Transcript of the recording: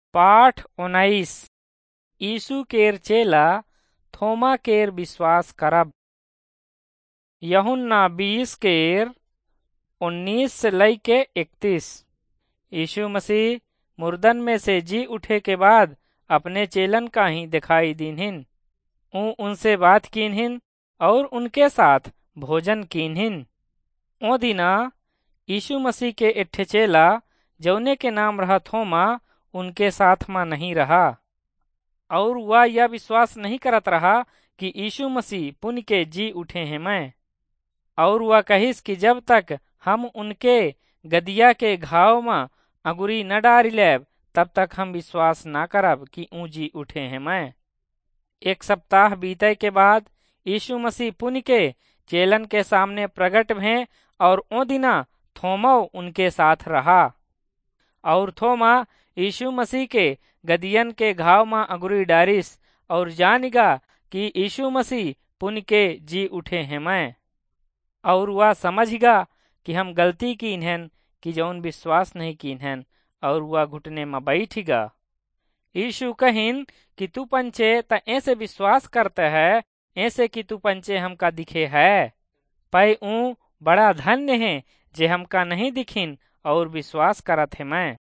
पाठ 19 यीशु केर चेला थोमा केर विश्वास करब। यूहन्ना 20 केर 19 से लैके 31। यीशु मसीह मुर्दन में से जी उठे के बाद अपने चेलन का ही दिखाई दीन्हिन। उनसे बात कीन्हिन और उनके साथ भोजन कीन्हिन। ओ दिना यीशु मसीह के एक चेला जौने के नाम रहा थोमा उनके साथ में नहीं रहा और वह यह विश्वास नहीं करत रहा कि यीशु मसीह पुण्य के जी उठे हैं मैं। और वह कहिस कि जब तक हम उनके गदिया के घाव में अंगुरी न डारी लेब तब तक हम विश्वास ना करब कि ऊ जी उठे हैं मैं। एक सप्ताह बीते के बाद यीशु मसीह पुण्य के चेलन के सामने प्रकट भे और ओ दिना थोमा उनके साथ रहा। और थोमा यीशु मसीह के गदियन के घाव में अंगुरी डारिस और जानिगा कि यीशु मसीह पुण्य के जी उठे हैं मैं। और वह समझगा कि हम गलती कीन्हन कि जौन विश्वास नहीं कीन्हन और वह घुटने में बैठिगा। यीशु कहिन कि तू पंचे त ऐसे विश्वास करते है ऐसे कि तू पंचे हमका दिखे है। पै ऊ बड़ा धन्य है जे हमका नहीं दिखिन और विश्वास करत है मैं।